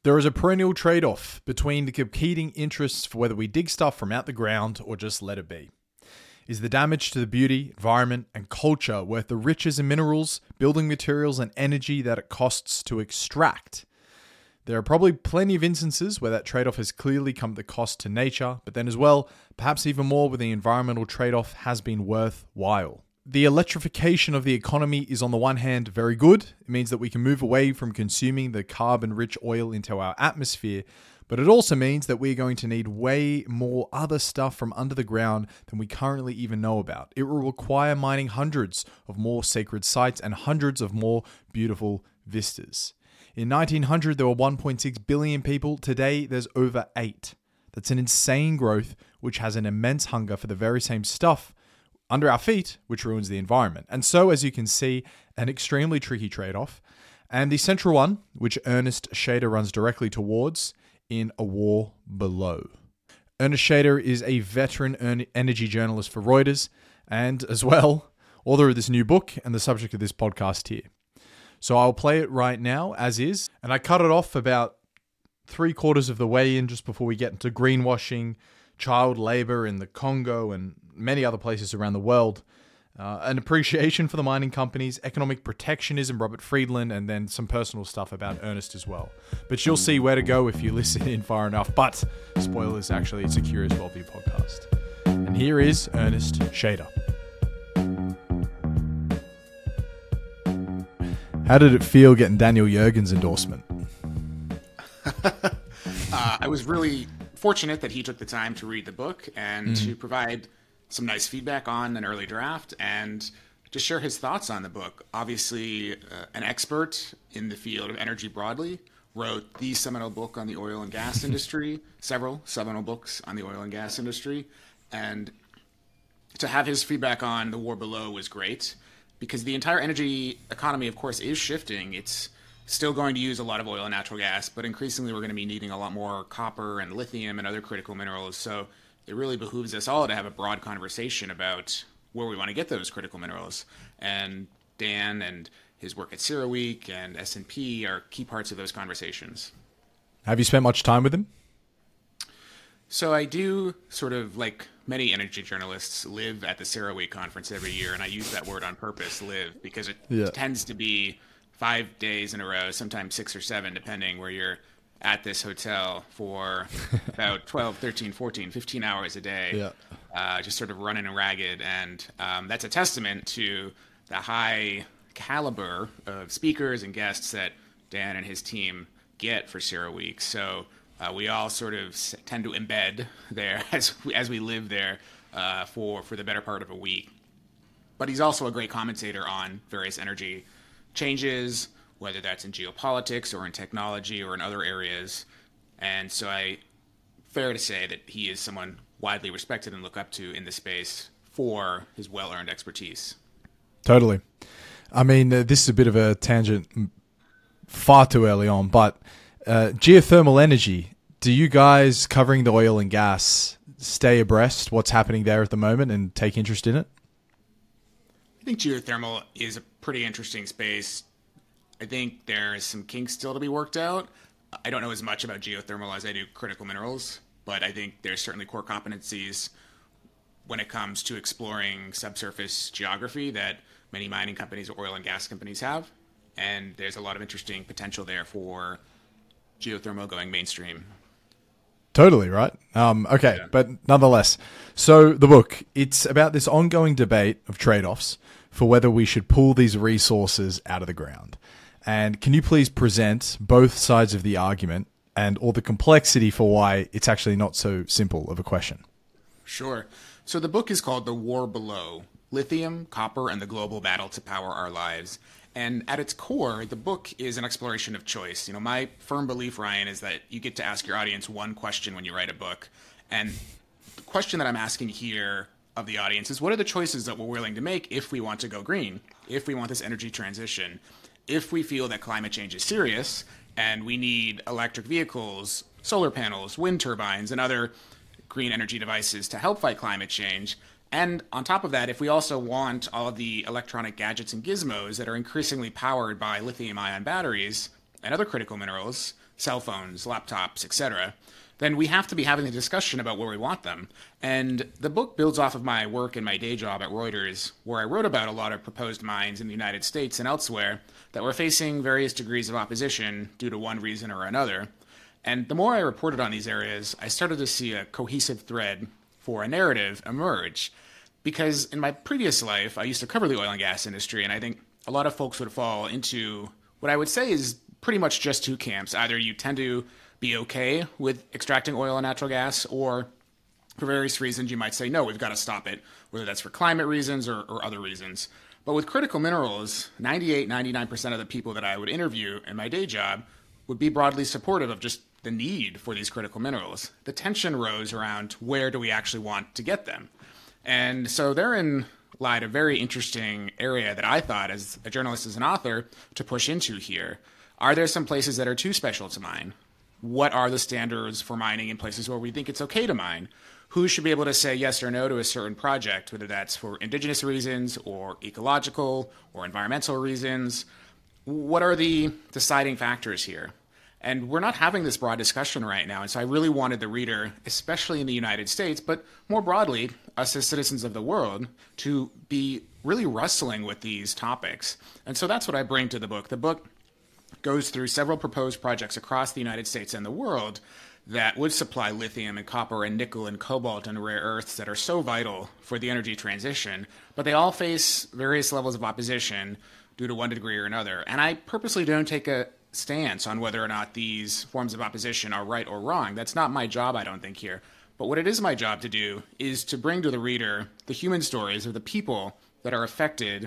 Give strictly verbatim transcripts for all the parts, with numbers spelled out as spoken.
There is a perennial trade-off between the competing interests for whether we dig stuff from out the ground or just let it be. Is the damage to the beauty, environment, and culture worth the riches and minerals, building materials, and energy that it costs to extract? There are probably plenty of instances where that trade-off has clearly come at the cost to nature, but then as well, perhaps even more where the environmental trade-off has been worthwhile. The electrification of the economy is on the one hand very good. It means that we can move away from consuming the carbon-rich oil into our atmosphere, but it also means that we're going to need way more other stuff from under the ground than we currently even know about. It will require mining hundreds of more sacred sites and hundreds of more beautiful vistas. In nineteen hundred, there were one point six billion people. Today, there's over eight. That's an insane growth, which has an immense hunger for the very same stuff under our feet, which ruins the environment. And so, as you can see, an extremely tricky trade-off. And the central one, which Ernest Shader runs directly towards, in A War Below. Ernest Shader is a veteran energy journalist for Reuters, and as well, author of this new book and the subject of this podcast here. So I'll play it right now, as is, and I cut it off about three quarters of the way in just before we get into greenwashing, child labor in the Congo, and many other places around the world. Uh, an appreciation for the mining companies, economic protectionism, Robert Friedland, and then some personal stuff about Ernest as well. But you'll see where to go if you listen in far enough. But, spoilers, actually, it's a Curious Worldview podcast. And here is Ernest Shader. How did it feel getting Daniel Yergin's endorsement? uh, I was really fortunate that he took the time to read the book and mm. to provide some nice feedback on an early draft and to share his thoughts on the book. Obviously, uh, an expert in the field of energy broadly, wrote the seminal book on the oil and gas industry, several seminal books on the oil and gas industry, and to have his feedback on The War Below was great because the entire energy economy, of course, is shifting. It's still going to use a lot of oil and natural gas, but increasingly we're going to be needing a lot more copper and lithium and other critical minerals. So it really behooves us all to have a broad conversation about where we want to get those critical minerals. And Dan and his work at CERAWeek and S and P are key parts of those conversations. Have you spent much time with him? So I do, sort of like many energy journalists, live at the CERAWeek conference every year, and I use that word on purpose, live, because it yeah. tends to be five days in a row, sometimes six or seven, depending where you're at this hotel for about twelve, thirteen, fourteen, fifteen hours a day, yeah. uh, just sort of running and ragged. And um, that's a testament to the high caliber of speakers and guests that Dan and his team get for CERAWeek. So uh, we all sort of tend to embed there as we, as we live there uh, for, for the better part of a week. But he's also a great commentator on various energy changes, whether that's in geopolitics or in technology or in other areas. And so I, fair to say that he is someone widely respected and looked up to in the space for his well-earned expertise. Totally. I mean, uh, this is a bit of a tangent far too early on, but uh, geothermal energy, do you guys covering the oil and gas stay abreast what's happening there at the moment and take interest in it? I think geothermal is a pretty interesting space. I think there's some kinks still to be worked out. I don't know as much about geothermal as I do critical minerals, but I think there's certainly core competencies when it comes to exploring subsurface geography that many mining companies or oil and gas companies have. And there's a lot of interesting potential there for geothermal going mainstream. Totally, right? Um, okay, yeah. But nonetheless. So the book, it's about this ongoing debate of trade-offs for whether we should pull these resources out of the ground. And can you please present both sides of the argument and all the complexity for why it's actually not so simple of a question? Sure. So the book is called The War Below, Lithium, Copper, and the Global Battle to Power Our Lives. And at its core, the book is an exploration of choice. You know, my firm belief, Ryan, is that you get to ask your audience one question when you write a book. And the question that I'm asking here of the audience is, what are the choices that we're willing to make if we want to go green, if we want this energy transition, if we feel that climate change is serious and we need electric vehicles, solar panels, wind turbines, and other green energy devices to help fight climate change. And on top of that, if we also want all of the electronic gadgets and gizmos that are increasingly powered by lithium-ion batteries and other critical minerals, cell phones, laptops, et cetera, then we have to be having a discussion about where we want them. And the book builds off of my work in my day job at Reuters, where I wrote about a lot of proposed mines in the United States and elsewhere that were facing various degrees of opposition due to one reason or another. And the more I reported on these areas, I started to see a cohesive thread for a narrative emerge. Because in my previous life, I used to cover the oil and gas industry, and I think a lot of folks would fall into what I would say is pretty much just two camps. Either you tend to be okay with extracting oil and natural gas, or for various reasons you might say, no, we've got to stop it, whether that's for climate reasons or, or other reasons. But with critical minerals, ninety-eight, ninety-nine percent of the people that I would interview in my day job would be broadly supportive of just the need for these critical minerals. The tension rose around where do we actually want to get them? And so therein lied a very interesting area that I thought, as a journalist, as an author, to push into here. Are there some places that are too special to mine? What are the standards for mining in places where we think it's okay to mine? Who should be able to say yes or no to a certain project, whether that's for indigenous reasons or ecological or environmental reasons? What are the deciding factors here? And we're not having this broad discussion right now. And so I really wanted the reader, especially in the United States, but more broadly, us as citizens of the world, to be really wrestling with these topics. And so that's what I bring to the book. The book goes through several proposed projects across the United States and the world that would supply lithium and copper and nickel and cobalt and rare earths that are so vital for the energy transition, but they all face various levels of opposition due to one degree or another. And I purposely don't take a stance on whether or not these forms of opposition are right or wrong. That's not my job, I don't think, here. But what it is my job to do is to bring to the reader the human stories of the people that are affected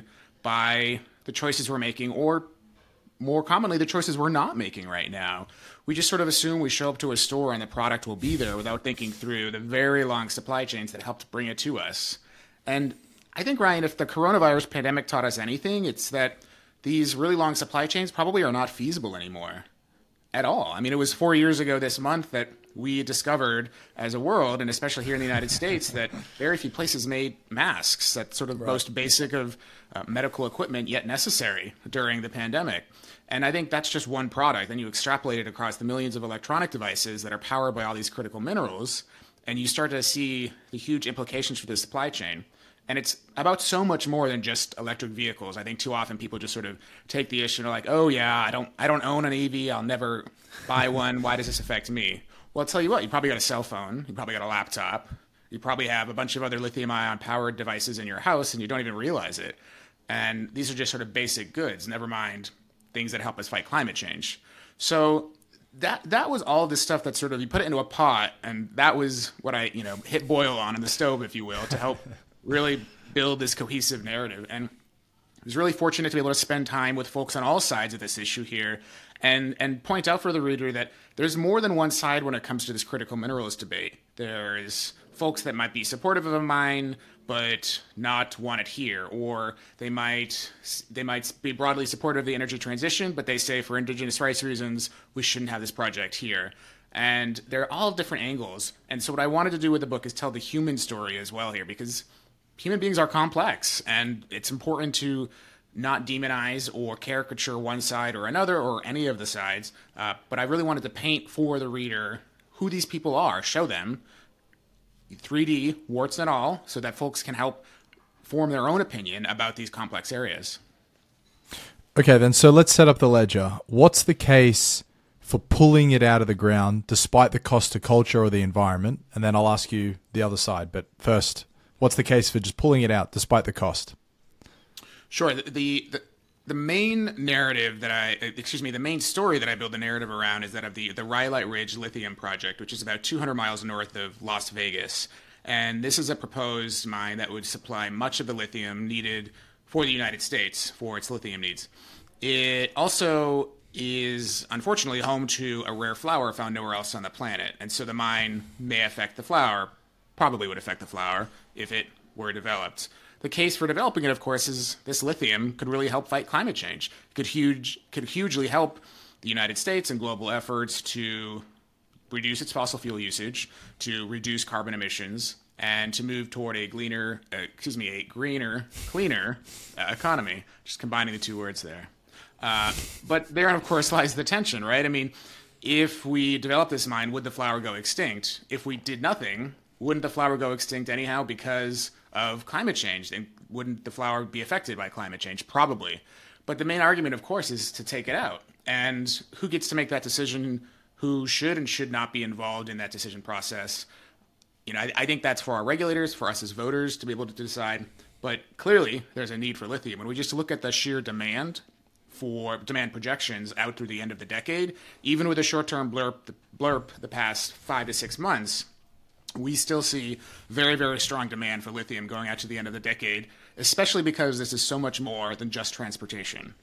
by the choices we're making, or more commonly, the choices we're not making right now. We just sort of assume we show up to a store and the product will be there without thinking through the very long supply chains that helped bring it to us. And I think, Ryan, if the coronavirus pandemic taught us anything, it's that these really long supply chains probably are not feasible anymore at all. I mean, it was four years ago this month that we discovered as a world, and especially here in the United States, that very few places made masks. That's sort of the right. most basic of uh, medical equipment, yet necessary during the pandemic. And I think that's just one product. Then you extrapolate it across the millions of electronic devices that are powered by all these critical minerals, and you start to see the huge implications for the supply chain. And it's about so much more than just electric vehicles. I think too often people just sort of take the issue and are like, oh yeah, I don't I don't own an E V, I'll never buy one, why does this affect me? Well, I'll tell you what, you probably got a cell phone, you probably got a laptop, you probably have a bunch of other lithium-ion powered devices in your house and you don't even realize it. And these are just sort of basic goods, never mind things that help us fight climate change. So that that was all this stuff that sort of, you put it into a pot, and that was what I, you know, hit boil on in the stove, if you will, to help really build this cohesive narrative. And I was really fortunate to be able to spend time with folks on all sides of this issue here and, and point out for the reader that there's more than one side when it comes to this critical minerals debate. There's folks that might be supportive of a mine but not want it here, or they might they might be broadly supportive of the energy transition, but they say for indigenous rights reasons we shouldn't have this project here. And they're all different angles. And so what I wanted to do with the book is tell the human story as well here, because human beings are complex, and it's important to not demonize or caricature one side or another or any of the sides. Uh, but I really wanted to paint for the reader who these people are, show them three D, warts and all, so that folks can help form their own opinion about these complex areas. Okay, then, so let's set up the ledger. What's the case for pulling it out of the ground despite the cost to culture or the environment? And then I'll ask you the other side. But first, what's the case for just pulling it out despite the cost? Sure. The, the, the main narrative that I, excuse me, the main story that I build the narrative around is that of the, the Rhyolite Ridge Lithium Project, which is about two hundred miles north of Las Vegas. And this is a proposed mine that would supply much of the lithium needed for the United States for its lithium needs. It also is, unfortunately, home to a rare flower found nowhere else on the planet. And so the mine may affect the flower, probably would affect the flower if it were developed. The case for developing it, of course, is this lithium could really help fight climate change. It could huge could hugely help the United States and global efforts to reduce its fossil fuel usage, to reduce carbon emissions, and to move toward a greener, uh, excuse me, a greener, cleaner uh, economy. Just combining the two words there. Uh, but therein, of course, lies the tension, right? I mean, if we develop this mine, would the flower go extinct? If we did nothing, wouldn't the flower go extinct anyhow because of climate change? And wouldn't the flower be affected by climate change? Probably. But the main argument, of course, is to take it out. And who gets to make that decision? Who should and should not be involved in that decision process? You know, I, I think that's for our regulators, for us as voters to be able to decide. But clearly, there's a need for lithium. When we just look at the sheer demand for demand projections out through the end of the decade, even with a short-term blurb, blurb the past five to six months, we still see very, very strong demand for lithium going out to the end of the decade, especially because this is so much more than just transportation.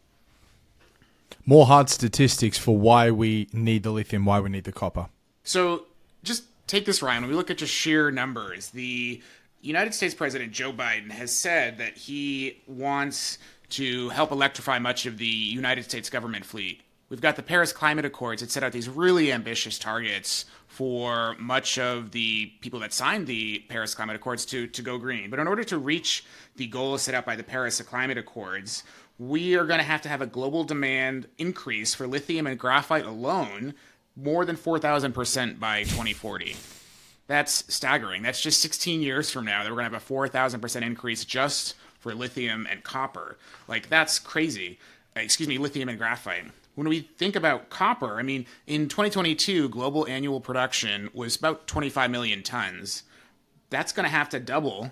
More hard statistics for why we need the lithium, why we need the copper. So just take this, Ryan. When we look at just sheer numbers, the United States President Joe Biden has said that he wants to help electrify much of the United States government fleet. We've got the Paris Climate Accords that set out these really ambitious targets for much of the people that signed the Paris Climate Accords to, to go green. But in order to reach the goals set out by the Paris Climate Accords, we are going to have to have a global demand increase for lithium and graphite alone more than four thousand percent by twenty forty. That's staggering. That's just sixteen years from now that we're going to have a four thousand percent increase just for lithium and copper. Like, that's crazy. Excuse me, lithium and graphite. When we think about copper, I mean, in twenty twenty-two, global annual production was about twenty-five million tons. That's going to have to double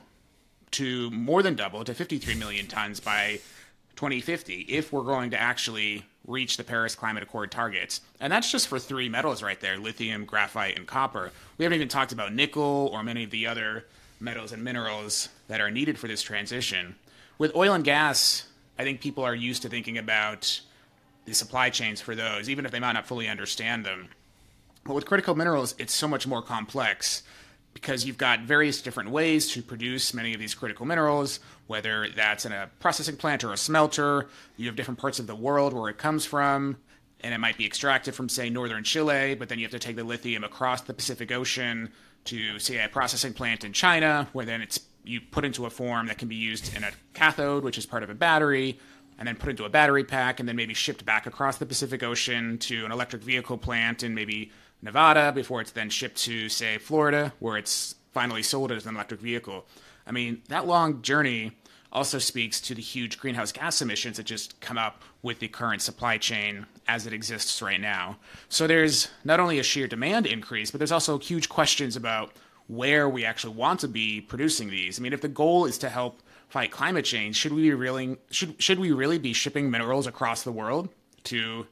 to more than double to fifty-three million tons by twenty fifty if we're going to actually reach the Paris Climate Accord targets. And that's just for three metals right there, lithium, graphite, and copper. We haven't even talked about nickel or many of the other metals and minerals that are needed for this transition. With oil and gas, I think people are used to thinking about the supply chains for those, even if they might not fully understand them. But with critical minerals, it's so much more complex because you've got various different ways to produce many of these critical minerals, whether that's in a processing plant or a smelter. You have different parts of the world where it comes from, and it might be extracted from, say, northern Chile, but then you have to take the lithium across the Pacific Ocean to, say, a processing plant in China, where then it's you put into a form that can be used in a cathode, which is part of a battery, and then put into a battery pack, and then maybe shipped back across the Pacific Ocean to an electric vehicle plant in maybe Nevada before it's then shipped to, say, Florida, where it's finally sold as an electric vehicle. I mean, that long journey also speaks to the huge greenhouse gas emissions that just come up with the current supply chain as it exists right now. So there's not only a sheer demand increase, but there's also huge questions about where we actually want to be producing these. I mean, if the goal is to help fight climate change, should we be really should should we really be shipping minerals across the world to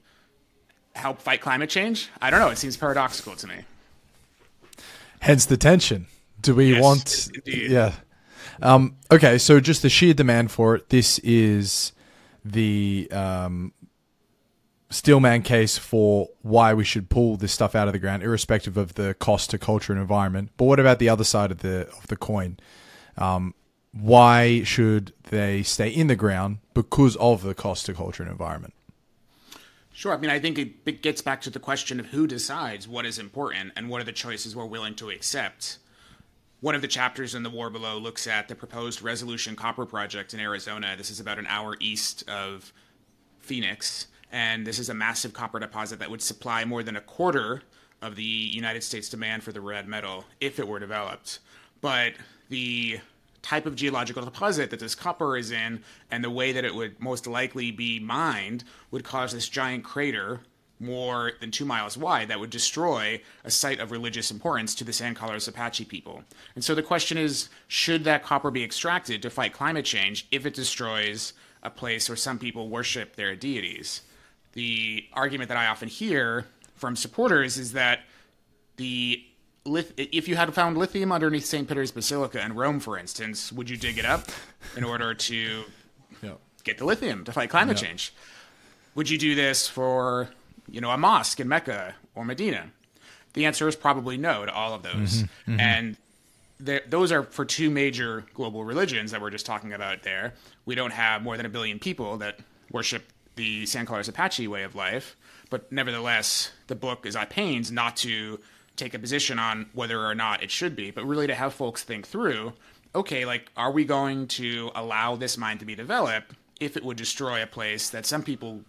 help fight climate change? I don't know. It seems paradoxical to me. Hence the tension. Do we yes, want? Indeed. Yeah. Um, okay. So just the sheer demand for it. This is the um, Steelman case for why we should pull this stuff out of the ground, irrespective of the cost to culture and environment. But what about the other side of the of the coin? Um, why should they stay in the ground because of the cost to culture and environment? Sure. I mean, I think it, it gets back to the question of who decides what is important and what are the choices we're willing to accept. One of the chapters in The War Below looks at the proposed Resolution Copper Project in Arizona. This is about an hour east of Phoenix, and this is a massive copper deposit that would supply more than a quarter of the United States demand for the red metal if it were developed. But the type of geological deposit that this copper is in and the way that it would most likely be mined would cause this giant crater more than two miles wide that would destroy a site of religious importance to the San Carlos Apache people. And so the question is, should that copper be extracted to fight climate change if it destroys a place where some people worship their deities? The argument that I often hear from supporters is that the if you had found lithium underneath Saint Peter's Basilica in Rome, for instance, would you dig it up in order to yeah. get the lithium to fight climate yeah. change? Would you do this for, you know, a mosque in Mecca or Medina? The answer is probably no to all of those. Mm-hmm, mm-hmm. And those are for two major global religions that we're just talking about there. We don't have more than a billion people that worship the San Carlos Apache way of life. But nevertheless, the book is at pains not to take a position on whether or not it should be, but really to have folks think through, okay, like, are we going to allow this mine to be developed if it would destroy a place that some people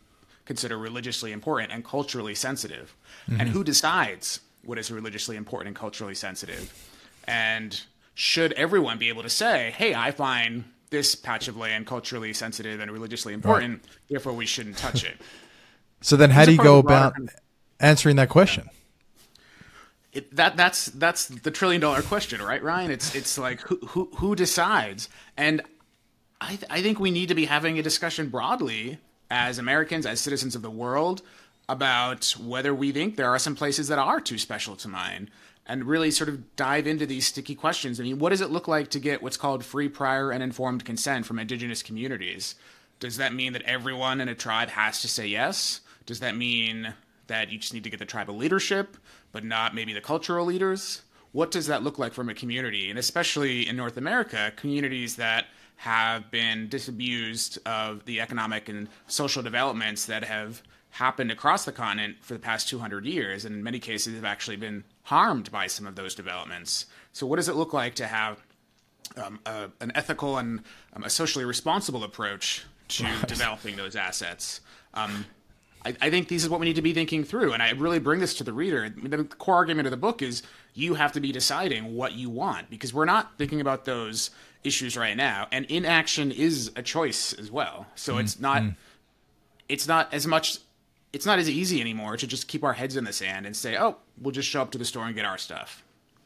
consider religiously important and culturally sensitive. Mm-hmm. And who decides what is religiously important and culturally sensitive? And should everyone be able to say, hey, I find this patch of land culturally sensitive and religiously important, right, therefore we shouldn't touch it? So then how do you go about answering that question? It, that that's that's the trillion dollar question, right, Ryan? It's it's like who who, who decides? And I th- I think we need to be having a discussion broadly as Americans, as citizens of the world, about whether we think there are some places that are too special to mine, and really sort of dive into these sticky questions. I mean, what does it look like to get what's called free, prior, and informed consent from indigenous communities? Does that mean that everyone in a tribe has to say yes? Does that mean that you just need to get the tribal leadership, but not maybe the cultural leaders? What does that look like from a community? And especially in North America, communities that have been disabused of the economic and social developments that have happened across the continent for the past two hundred years, and in many cases have actually been harmed by some of those developments. So what does it look like to have um, a, an ethical and um, a socially responsible approach to right. developing those assets? Um, I, I think this is what we need to be thinking through, and I really bring this to the reader. The core argument of the book is you have to be deciding what you want, because we're not thinking about those issues right now, and inaction is a choice as well. So mm, it's not mm. it's not as much it's not as easy anymore to just keep our heads in the sand and say, oh, we'll just show up to the store and get our stuff.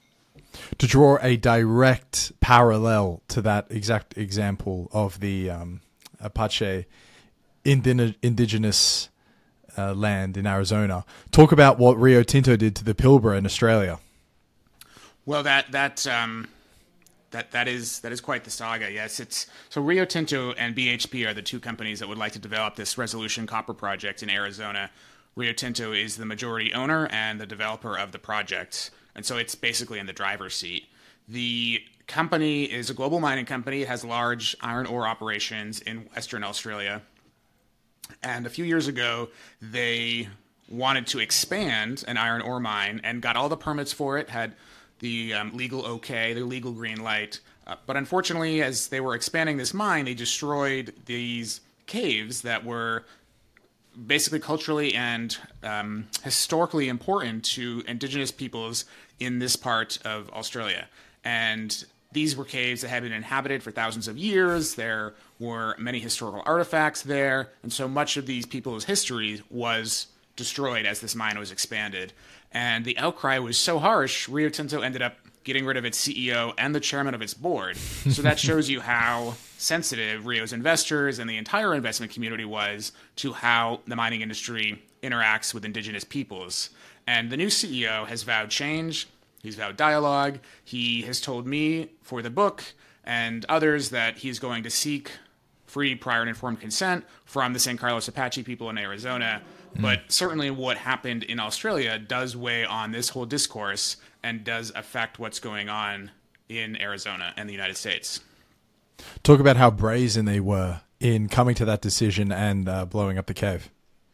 To draw a direct parallel to that exact example of the um, Apache indin- indigenous uh, land in Arizona, talk about what Rio Tinto did to the Pilbara in Australia. Well, that that um, that that is that is quite the saga. Yes, it's so Rio Tinto and B H P are the two companies that would like to develop this Resolution Copper project in Arizona. Rio Tinto is the majority owner and the developer of the project, and so it's basically in the driver's seat. The company is a global mining company. It has large iron ore operations in Western Australia, and a few years ago they wanted to expand an iron ore mine and got all the permits for it, had the um, legal okay, the legal green light. Uh, but unfortunately, as they were expanding this mine, they destroyed these caves that were basically culturally and um, historically important to indigenous peoples in this part of Australia. And these were caves that had been inhabited for thousands of years. There were many historical artifacts there. And so much of these people's history was destroyed as this mine was expanded. And the outcry was so harsh, Rio Tinto ended up getting rid of its C E O and the chairman of its board. So that shows you how sensitive Rio's investors and the entire investment community was to how the mining industry interacts with indigenous peoples. And the new C E O has vowed change. He's vowed dialogue. He has told me for the book and others that he's going to seek free, prior, and informed consent from the San Carlos Apache people in Arizona. But certainly what happened in Australia does weigh on this whole discourse and does affect what's going on in Arizona and the United States. Talk about how brazen they were in coming to that decision and uh, blowing up the cave.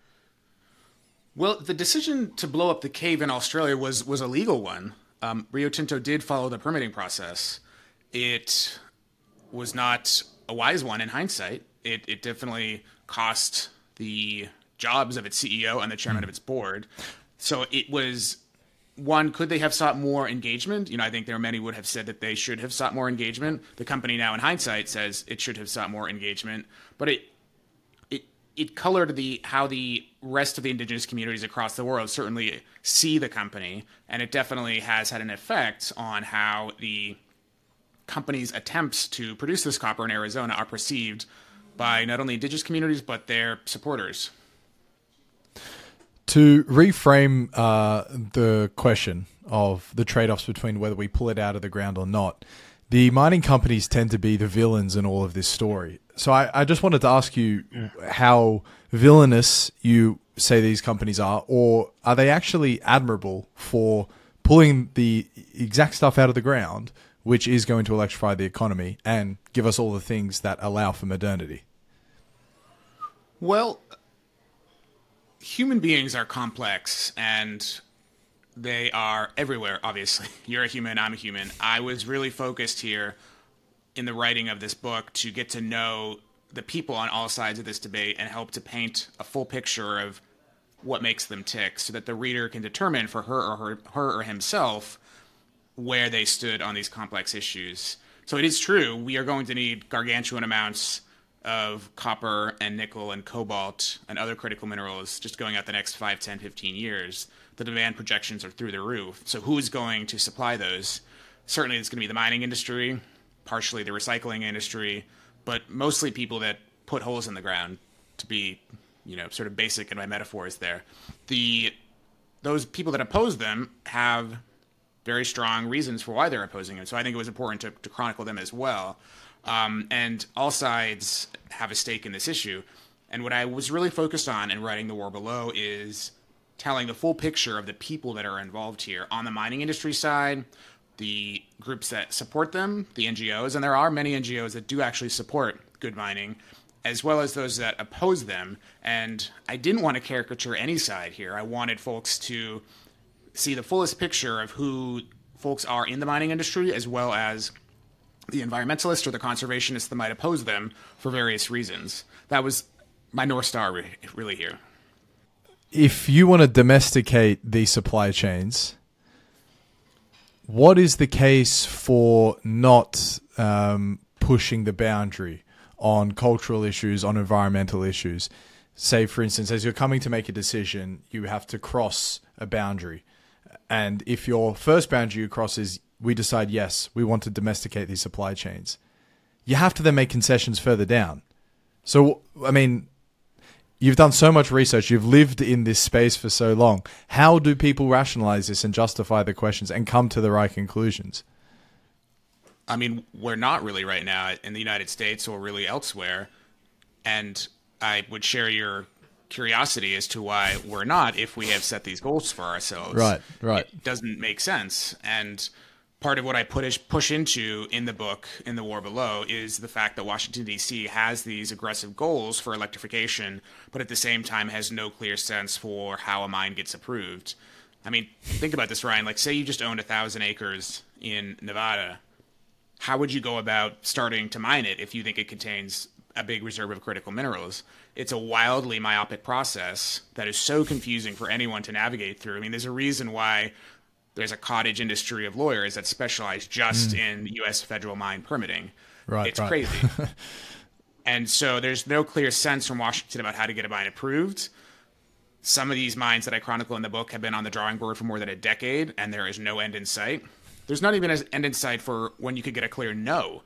Well, the decision to blow up the cave in Australia was, was a legal one. Um, Rio Tinto did follow the permitting process. It was not a wise one in hindsight. It, it definitely cost the jobs of its C E O and the chairman mm. of its board. So it was, one, could they have sought more engagement? You know, I think there are many would have said that they should have sought more engagement. The company now in hindsight says it should have sought more engagement, but it it it colored the how the rest of the indigenous communities across the world certainly see the company, and it definitely has had an effect on how the company's attempts to produce this copper in Arizona are perceived by not only indigenous communities but their supporters. To reframe uh, the question of the trade-offs between whether we pull it out of the ground or not, the mining companies tend to be the villains in all of this story. So I, I just wanted to ask you how villainous you say these companies are, or are they actually admirable for pulling the exact stuff out of the ground, which is going to electrify the economy and give us all the things that allow for modernity? Well, human beings are complex, and they are everywhere, obviously. You're a human, I'm a human. I was really focused here in the writing of this book to get to know the people on all sides of this debate and help to paint a full picture of what makes them tick so that the reader can determine for her or her, her or himself where they stood on these complex issues. So it is true, we are going to need gargantuan amounts of copper and nickel and cobalt and other critical minerals just going out the next five, ten, fifteen years. The demand projections are through the roof. So who is going to supply those? Certainly it's going to be the mining industry, partially the recycling industry, but mostly people that put holes in the ground, to be, you know, sort of basic in my metaphors there. The those people that oppose them have very strong reasons for why they're opposing them. So I think it was important to, to chronicle them as well. Um, and all sides have a stake in this issue. And what I was really focused on in writing The War Below is telling the full picture of the people that are involved here on the mining industry side, the groups that support them, the N G Os, and there are many N G Os that do actually support good mining, as well as those that oppose them. And I didn't want to caricature any side here. I wanted folks to see the fullest picture of who folks are in the mining industry, as well as the environmentalists or the conservationists that might oppose them for various reasons. That was my North Star re- really here. If you want to domesticate these supply chains, what is the case for not um, pushing the boundary on cultural issues, on environmental issues? Say, for instance, as you're coming to make a decision, you have to cross a boundary. And if your first boundary you cross is, we decide, yes, we want to domesticate these supply chains, you have to then make concessions further down. So, I mean, you've done so much research, you've lived in this space for so long. How do people rationalize this and justify the questions and come to the right conclusions? I mean, we're not really right now in the United States or really elsewhere. And I would share your curiosity as to why we're not if we have set these goals for ourselves. Right, right. It doesn't make sense. And part of what I push, push into in the book, in The War Below, is the fact that Washington, D C has these aggressive goals for electrification, but at the same time has no clear sense for how a mine gets approved. I mean, think about this, Ryan. Like, say you just owned a thousand acres in Nevada. How would you go about starting to mine it if you think it contains a big reserve of critical minerals? It's a wildly myopic process that is so confusing for anyone to navigate through. I mean, there's a reason why there's a cottage industry of lawyers that specialize just mm. in U S federal mine permitting. Right, it's right. crazy. And so there's no clear sense from Washington about how to get a mine approved. Some of these mines that I chronicle in the book have been on the drawing board for more than a decade, and there is no end in sight. There's not even an end in sight for when you could get a clear no.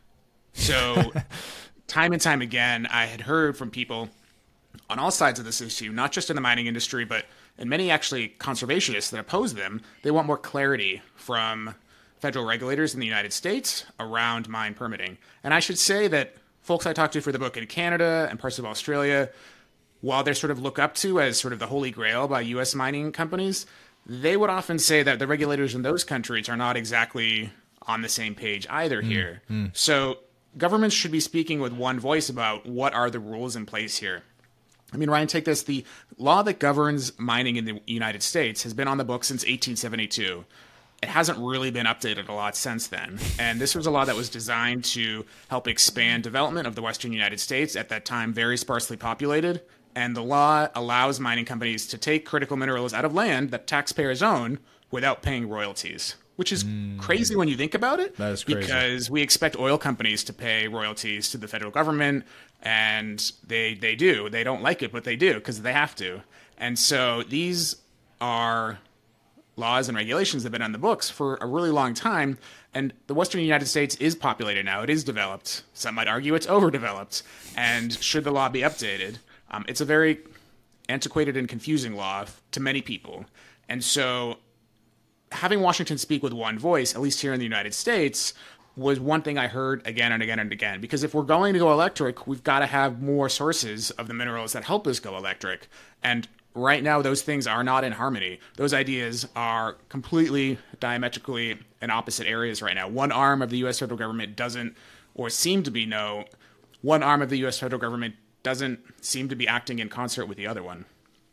So time and time again, I had heard from people on all sides of this issue, not just in the mining industry, but in many actually conservationists that oppose them. They want more clarity from federal regulators in the United States around mine permitting. And I should say that folks I talked to for the book in Canada and parts of Australia, while they're sort of looked up to as sort of the holy grail by U S mining companies, they would often say that the regulators in those countries are not exactly on the same page either mm, here. Mm. So governments should be speaking with one voice about what are the rules in place here. I mean, Ryan, take this. The law that governs mining in the United States has been on the books since eighteen seventy-two. It hasn't really been updated a lot since then. And this was a law that was designed to help expand development of the western United States, at that time very sparsely populated. And the law allows mining companies to take critical minerals out of land that taxpayers own without paying royalties, which is mm. crazy when you think about it. That is crazy. Because we expect oil companies to pay royalties to the federal government, and they they do. They don't like it, but they do because they have to. And so these are laws and regulations that have been on the books for a really long time. And the western United States is populated now. It is developed. Some might argue it's overdeveloped. And should the law be updated? Um, it's a very antiquated and confusing law to many people. And so having Washington speak with one voice, at least here in the United States, was one thing I heard again and again and again. Because if we're going to go electric, we've got to have more sources of the minerals that help us go electric. And right now, those things are not in harmony. Those ideas are completely diametrically in opposite areas right now. One arm of the U S federal government doesn't, or seem to be no, one arm of the U S federal government doesn't seem to be acting in concert with the other one.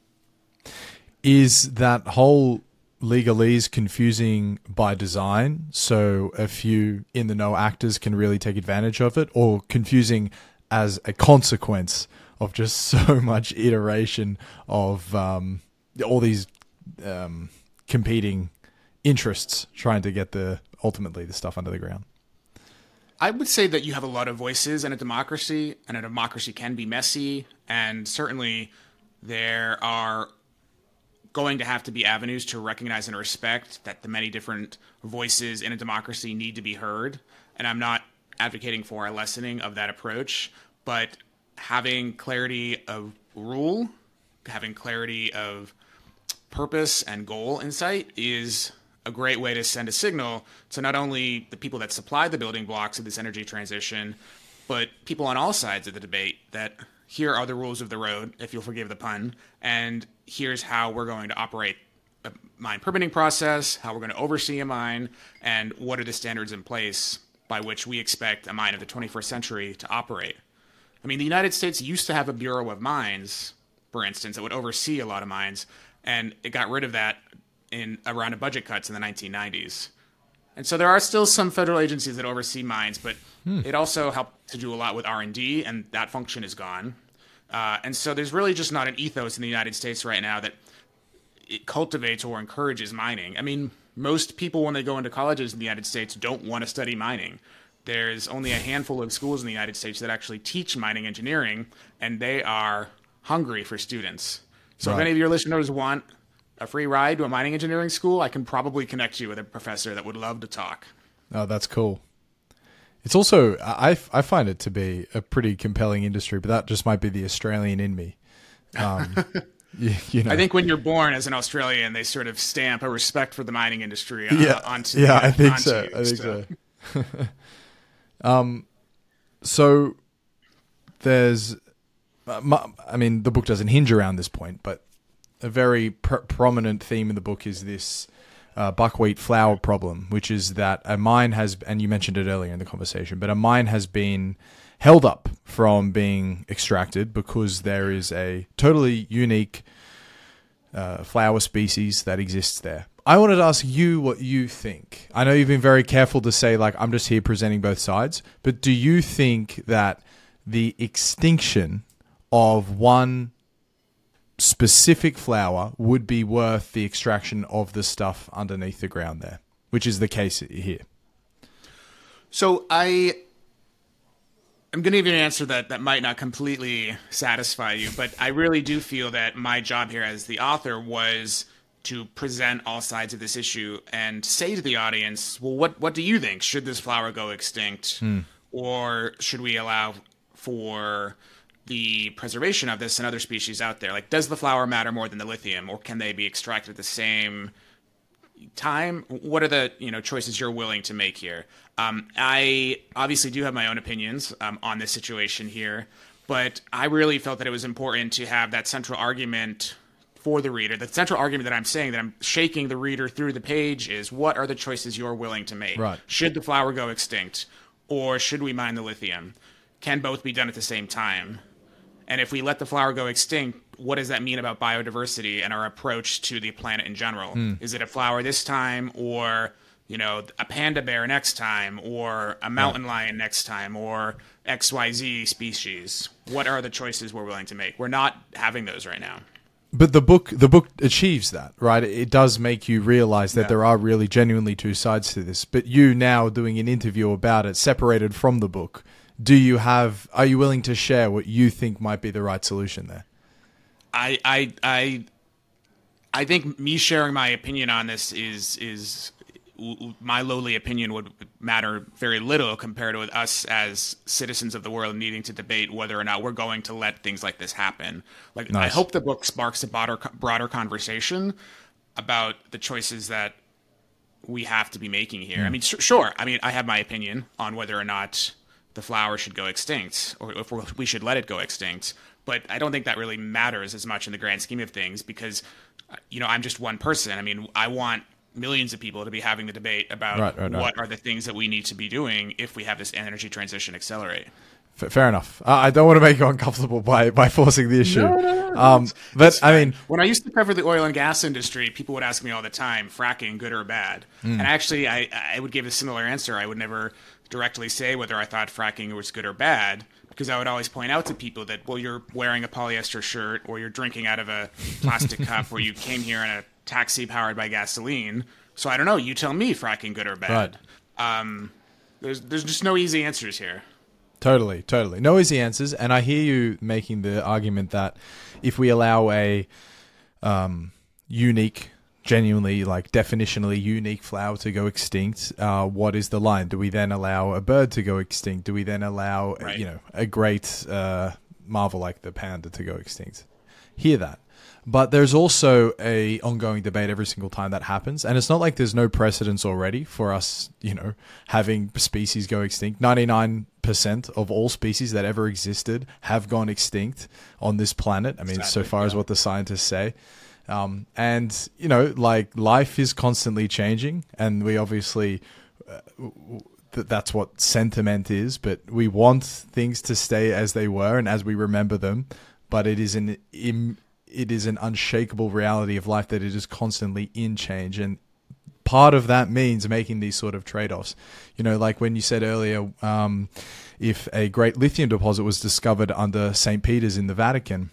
Is that whole legalese confusing by design, so a few in the know actors can really take advantage of it, or confusing as a consequence of just so much iteration of um, all these um, competing interests trying to get the ultimately the stuff under the ground. I would say that you have a lot of voices in a democracy, and a democracy can be messy, and certainly there are going to have to be avenues to recognize and respect that the many different voices in a democracy need to be heard. And I'm not advocating for a lessening of that approach, but having clarity of rule, having clarity of purpose and goal in sight is a great way to send a signal to not only the people that supply the building blocks of this energy transition, but people on all sides of the debate that here are the rules of the road, if you'll forgive the pun, and here's how we're going to operate a mine permitting process, how we're going to oversee a mine, and what are the standards in place by which we expect a mine of the twenty-first century to operate. I mean, the United States used to have a Bureau of Mines, for instance, that would oversee a lot of mines, and it got rid of that in a round of budget cuts in the nineteen nineties. And so there are still some federal agencies that oversee mines, but hmm. it also helped to do a lot with R and D, and that function is gone. Uh, and so there's really just not an ethos in the United States right now that it cultivates or encourages mining. I mean, most people when they go into colleges in the United States don't want to study mining. There's only a handful of schools in the United States that actually teach mining engineering, and they are hungry for students. So right. if any of your listeners want a free ride to a mining engineering school, I can probably connect you with a professor that would love to talk. Oh, that's cool. It's also, I, I find it to be a pretty compelling industry, but that just might be the Australian in me. Um, you, you know. I think when you're born as an Australian, they sort of stamp a respect for the mining industry uh, yeah, onto Yeah, uh, I think onto so. you, I think so. so. um, so there's, uh, I mean, the book doesn't hinge around this point, but a very pr- prominent theme in the book is this uh, buckwheat flour problem, which is that a mine has, and you mentioned it earlier in the conversation, but a mine has been held up from being extracted because there is a totally unique uh, flour species that exists there. I wanted to ask you what you think. I know you've been very careful to say, like, I'm just here presenting both sides, but do you think that the extinction of one specific flour would be worth the extraction of the stuff underneath the ground there, which is the case here? So I am going to give you an answer that, that might not completely satisfy you, but I really do feel that my job here as the author was to present all sides of this issue and say to the audience, well, what, what do you think? Should this flour go extinct? Hmm. Or should we allow for the preservation of this and other species out there? Like, does the flour matter more than the lithium, or can they be extracted at the same time? What are the, you know, choices you're willing to make here? Um, I obviously do have my own opinions um, on this situation here, but I really felt that it was important to have that central argument for the reader. The central argument that I'm saying, that I'm shaking the reader through the page, is what are the choices you're willing to make? Right. Should the flour go extinct, or should we mine the lithium? Can both be done at the same time? And if we let the flower go extinct, what does that mean about biodiversity and our approach to the planet in general? Mm. Is it a flower this time, or, you know, a panda bear next time, or a mountain lion next time, or X Y Z species? What are the choices we're willing to make? We're not having those right now. But the book, the book achieves that, right? It does make you realize that yeah. there are really genuinely two sides to this. But you now doing an interview about it, separated from the book, do you have, are you willing to share what you think might be the right solution there? I, I, I, I think me sharing my opinion on this is, is my lowly opinion would matter very little compared with us as citizens of the world needing to debate whether or not we're going to let things like this happen. Like, nice. I hope the book sparks a broader, broader conversation about the choices that we have to be making here. Mm. I mean, sure. I mean, I have my opinion on whether or not the flower should go extinct, or if we're, we should let it go extinct. But I don't think that really matters as much in the grand scheme of things, because, you know, I'm just one person. I mean, I want millions of people to be having the debate about right, right, what right. are the things that we need to be doing if we have this energy transition accelerate. Fair enough. I don't want to make you uncomfortable by, by forcing the issue. No, no, no. Um, but I mean, when I used to cover the oil and gas industry, people would ask me all the time, fracking, good or bad? Mm. And actually, I, I would give a similar answer. I would never directly say whether I thought fracking was good or bad, because I would always point out to people that, well, you're wearing a polyester shirt, or you're drinking out of a plastic cup, or you came here in a taxi powered by gasoline. So I don't know. You tell me, fracking good or bad. Right. Um, there's there's just no easy answers here. Totally, totally. No easy answers. And I hear you making the argument that if we allow a um, unique, genuinely, like definitionally unique flower to go extinct, uh, what is the line? Do we then allow a bird to go extinct? Do we then allow, right. you know, a great uh, marvel like the panda to go extinct? Hear that. But there's also a ongoing debate every single time that happens. And it's not like there's no precedence already for us, you know, having species go extinct. ninety-nine percent of all species that ever existed have gone extinct on this planet. I mean, exactly, so far yeah. as what the scientists say. Um, and, you know, like life is constantly changing. And we obviously, uh, th- that's what sentiment is. But we want things to stay as they were and as we remember them. But it is an im- it is an unshakable reality of life that it is constantly in change. And part of that means making these sort of trade-offs. You know, like when you said earlier, um, if a great lithium deposit was discovered under Saint Peter's in the Vatican,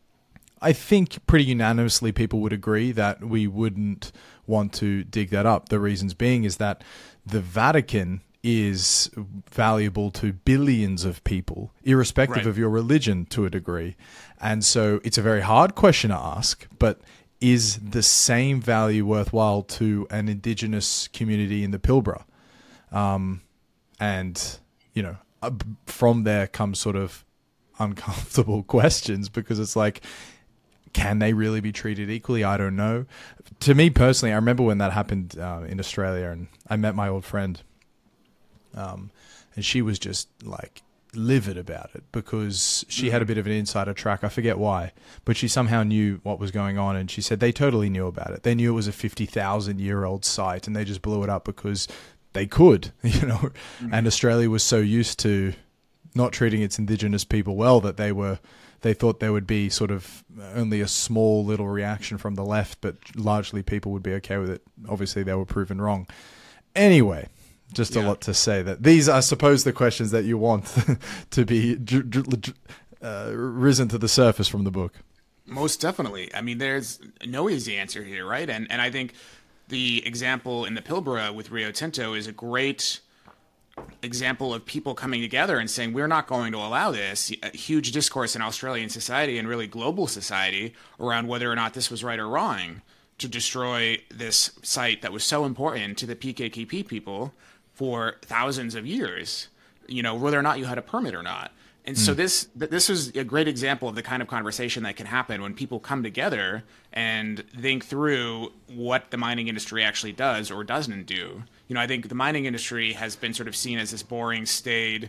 I think pretty unanimously people would agree that we wouldn't want to dig that up. The reasons being is that the Vatican is valuable to billions of people, irrespective right. of your religion to a degree. And so it's a very hard question to ask, but is the same value worthwhile to an indigenous community in the Pilbara? Um, and, you know, from there comes sort of uncomfortable questions, because it's like, can they really be treated equally? I don't know. To me personally, I remember when that happened uh, in Australia, and I met my old friend, um, and she was just like livid about it because she had a bit of an insider track. I forget why, but she somehow knew what was going on, and she said they totally knew about it. They knew it was a fifty thousand year old site, and they just blew it up because they could, you know. Mm-hmm. And Australia was so used to not treating its indigenous people well that they were. They thought there would be sort of only a small little reaction from the left, but largely people would be okay with it. Obviously, they were proven wrong. Anyway, just yeah. a lot to say that these are, I suppose, the questions that you want to be uh, risen to the surface from the book. Most definitely. I mean, there's no easy answer here, right? And and I think the example in the Pilbara with Rio Tinto is a great example of people coming together and saying, we're not going to allow this. A huge discourse in Australian society and really global society around whether or not this was right or wrong to destroy this site that was so important to the P K K P people for thousands of years, you know, whether or not you had a permit or not. And mm. so this this was a great example of the kind of conversation that can happen when people come together and think through what the mining industry actually does or doesn't do. You know, I think the mining industry has been sort of seen as this boring, staid,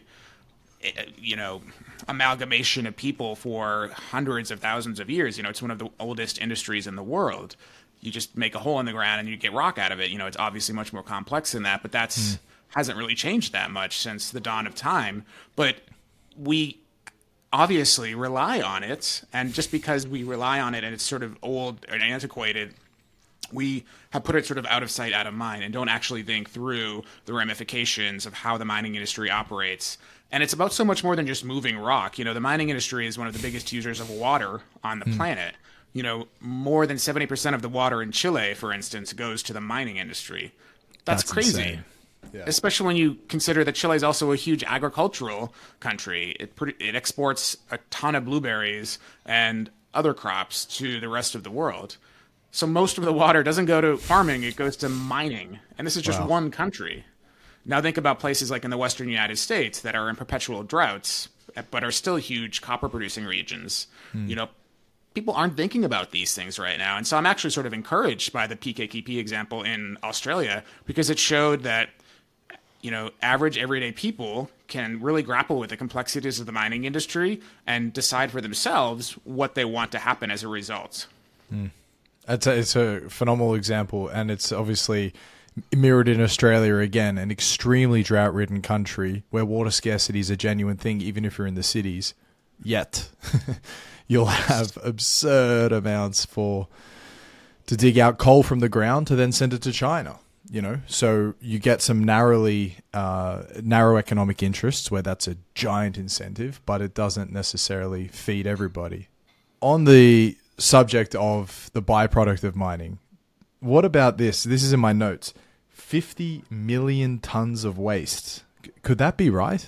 you know, amalgamation of people for hundreds of thousands of years. You know, it's one of the oldest industries in the world. You just make a hole in the ground and you get rock out of it. You know, it's obviously much more complex than that, but that's mm. hasn't really changed that much since the dawn of time. But we obviously rely on it, and just because we rely on it and it's sort of old and antiquated, we have put it sort of out of sight, out of mind, and don't actually think through the ramifications of how the mining industry operates. And it's about so much more than just moving rock. You know, the mining industry is one of the biggest users of water on the mm. planet. You know, more than seventy percent of the water in Chile, for instance, goes to the mining industry. That's, That's crazy. Insane. Yeah. Especially when you consider that Chile is also a huge agricultural country. It it exports a ton of blueberries and other crops to the rest of the world. So most of the water doesn't go to farming, it goes to mining. And this is just wow. one country. Now think about places like in the western United States that are in perpetual droughts, but are still huge copper-producing regions. Hmm. You know, people aren't thinking about these things right now. And so I'm actually sort of encouraged by the P K K P example in Australia, because it showed that, you know, average everyday people can really grapple with the complexities of the mining industry and decide for themselves what they want to happen as a result. Mm. It's, a, it's a phenomenal example, and it's obviously mirrored in Australia again, an extremely drought-ridden country where water scarcity is a genuine thing, even if you're in the cities. Yet, you'll have absurd amounts for to dig out coal from the ground to then send it to China. you know, so you get some narrowly uh, narrow economic interests where that's a giant incentive, but it doesn't necessarily feed everybody. On the subject of the byproduct of mining, what about this? This is in my notes. fifty million tons of waste. Could that be right?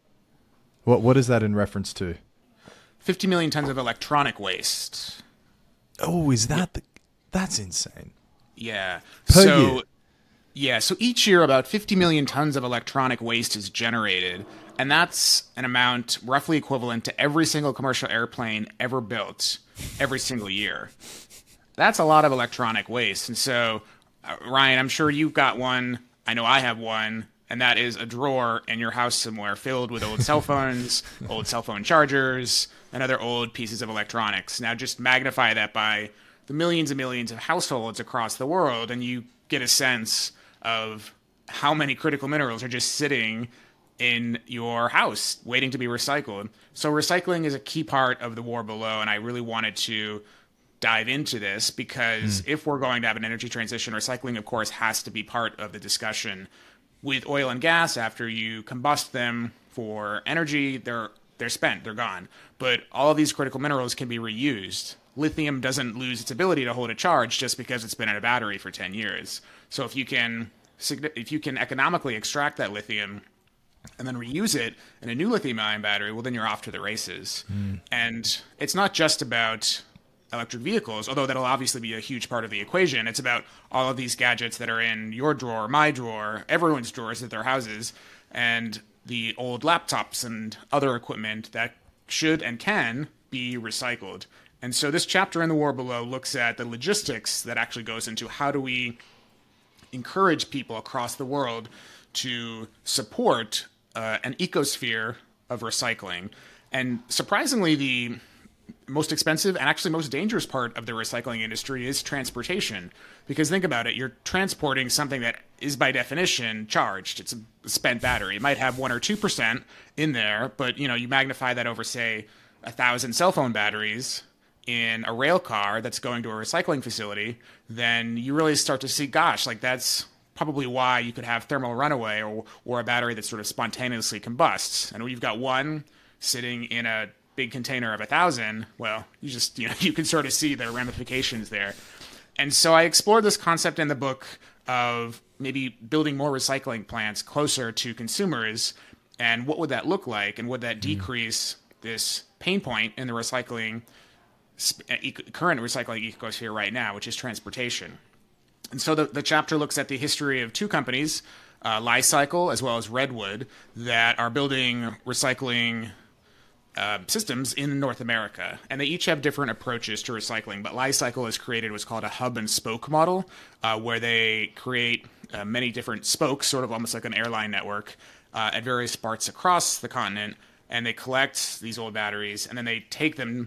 What What is that in reference to? fifty million tons of electronic waste. Oh, is that the... That's insane. Yeah. Per so, year. Yeah, so each year about fifty million tons of electronic waste is generated, and that's an amount roughly equivalent to every single commercial airplane ever built every single year. That's a lot of electronic waste. And so, uh, Ryan, I'm sure you've got one. I know I have one, and that is a drawer in your house somewhere filled with old cell phones, old cell phone chargers, and other old pieces of electronics. Now just magnify that by the millions and millions of households across the world, and you get a sense of how many critical minerals are just sitting in your house waiting to be recycled. So recycling is a key part of the war below, and I really wanted to dive into this because mm. if we're going to have an energy transition, recycling, of course, has to be part of the discussion. With oil and gas, after you combust them for energy, they're they're spent, they're gone. But all of these critical minerals can be reused. Lithium doesn't lose its ability to hold a charge just because it's been in a battery for ten years. So if you can if you can economically extract that lithium and then reuse it in a new lithium-ion battery, well, then you're off to the races. Mm. And it's not just about electric vehicles, although that'll obviously be a huge part of the equation. It's about all of these gadgets that are in your drawer, my drawer, everyone's drawers at their houses, and the old laptops and other equipment that should and can be recycled. And so this chapter in The War Below looks at the logistics that actually goes into how do we encourage people across the world to support uh, an ecosphere of recycling. And surprisingly, the most expensive and actually most dangerous part of the recycling industry is transportation. Because think about it, you're transporting something that is by definition charged. It's a spent battery. It might have one or two percent in there, but you know, you magnify that over, say, a thousand cell phone batteries in a rail car that's going to a recycling facility, then you really start to see, gosh, like that's probably why you could have thermal runaway or or a battery that sort of spontaneously combusts. And when you've got one sitting in a big container of a thousand, well, you just, you know, you can sort of see the ramifications there. And so I explored this concept in the book of maybe building more recycling plants closer to consumers, and what would that look like, and would that decrease this pain point in the recycling current recycling ecosphere right now, which is transportation. And so the, the chapter looks at the history of two companies, uh, Li-Cycle as well as Redwood, that are building recycling uh, systems in North America. And they each have different approaches to recycling. But Li-Cycle has created what's called a hub and spoke model, uh, where they create uh, many different spokes, sort of almost like an airline network, uh, at various parts across the continent. And they collect these old batteries, and then they take them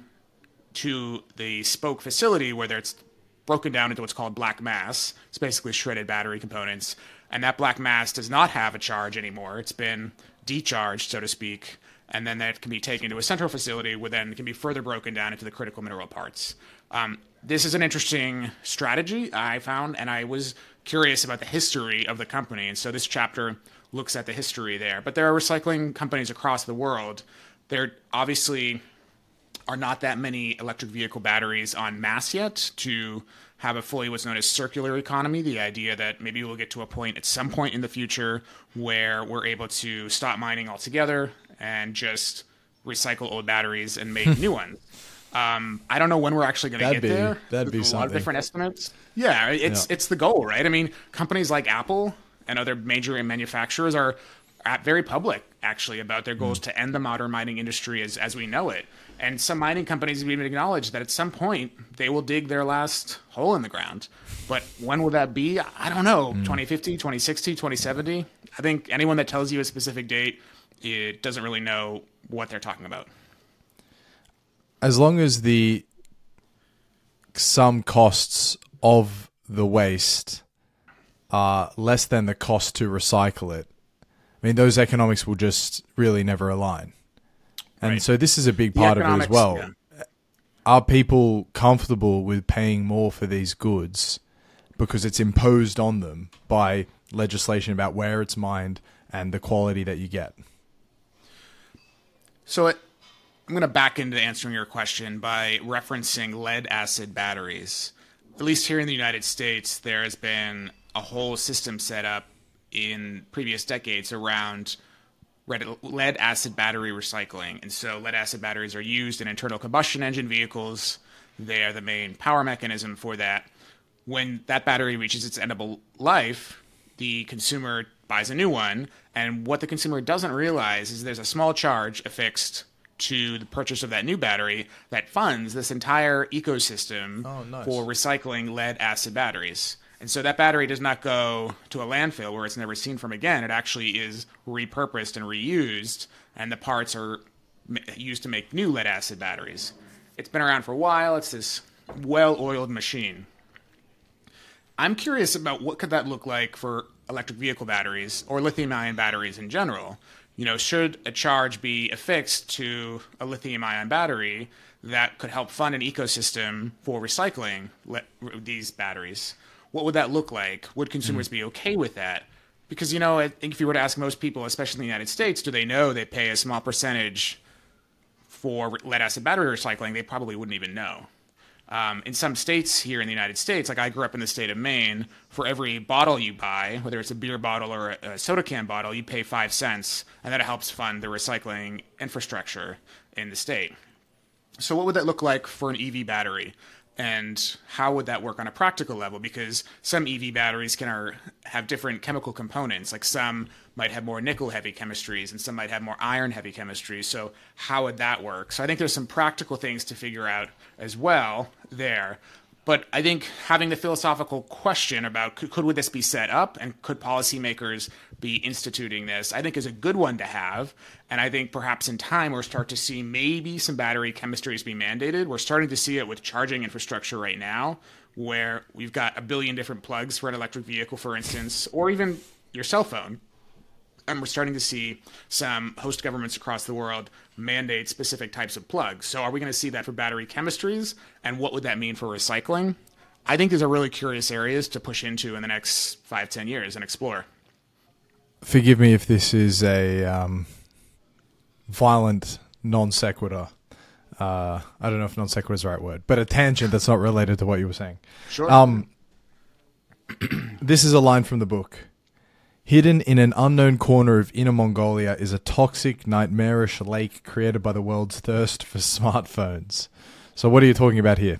to the spoke facility where it's broken down into what's called black mass. It's basically shredded battery components. And that black mass does not have a charge anymore. It's been decharged, so to speak. And then that can be taken to a central facility where then it can be further broken down into the critical mineral parts. Um, this is an interesting strategy, I found, and I was curious about the history of the company. And so this chapter looks at the history there. But there are recycling companies across the world. There obviously are not that many electric vehicle batteries en masse yet to have a fully what's known as circular economy, the idea that maybe we'll get to a point at some point in the future where we're able to stop mining altogether and just recycle old batteries and make new ones. Um, I don't know when we're actually going to get be, there. That'd be There's a something. lot of different estimates. Yeah, it's yeah. it's the goal, right? I mean, companies like Apple and other major manufacturers are very public, actually, about their goals mm. to end the modern mining industry as, as we know it. And some mining companies have even acknowledged that at some point they will dig their last hole in the ground. But when will that be? I don't know. Mm. twenty fifty, twenty sixty, twenty seventy? I think anyone that tells you a specific date, it doesn't really know what they're talking about. As long as the some costs of the waste are less than the cost to recycle it, I mean, those economics will just really never align. And right. so this is a big part of it as well. Yeah. Are people comfortable with paying more for these goods because it's imposed on them by legislation about where it's mined and the quality that you get. So it, I'm going to back into answering your question by referencing lead acid batteries. At least here in the United States, there has been a whole system set up in previous decades around lead acid battery recycling. And so lead acid batteries are used in internal combustion engine vehicles. They are the main power mechanism for that. When that battery reaches its end of life, the consumer buys a new one. And what the consumer doesn't realize is there's a small charge affixed to the purchase of that new battery that funds this entire ecosystem oh, nice. for recycling lead acid batteries. And so that battery does not go to a landfill where it's never seen from again. It actually is repurposed and reused, and the parts are used to make new lead acid batteries. It's been around for a while. It's this well-oiled machine. I'm curious about what could that look like for electric vehicle batteries or lithium-ion batteries in general. You know, should a charge be affixed to a lithium-ion battery that could help fund an ecosystem for recycling le- these batteries? What would that look like? Would consumers mm. be okay with that? Because, you know, I think if you were to ask most people, especially in the United States, do they know they pay a small percentage for lead-acid battery recycling? They probably wouldn't even know. Um, in some states here in the United States, like I grew up in the state of Maine, for every bottle you buy, whether it's a beer bottle or a, a soda can bottle, you pay five cents, and that helps fund the recycling infrastructure in the state. So what would that look like for an E V battery? And how would that work on a practical level? Because some E V batteries can are, have different chemical components. Like some might have more nickel-heavy chemistries, and some might have more iron-heavy chemistries. So how would that work? So I think there's some practical things to figure out as well there. But I think having the philosophical question about could, could would this be set up and could policymakers be instituting this, I think is a good one to have. And I think perhaps in time we'll start to see maybe some battery chemistries be mandated. We're starting to see it with charging infrastructure right now, where we've got a billion different plugs for an electric vehicle, for instance, or even your cell phone. And we're starting to see some host governments across the world mandate specific types of plugs. So are we going to see that for battery chemistries? And what would that mean for recycling? I think these are really curious areas to push into in the next five, ten years and explore. Forgive me if this is a um, violent non sequitur. Uh, I don't know if non sequitur is the right word, but a tangent that's not related to what you were saying. Sure. Um, this is a line from the book. Hidden in an unknown corner of Inner Mongolia is a toxic, nightmarish lake created by the world's thirst for smartphones. So what are you talking about here?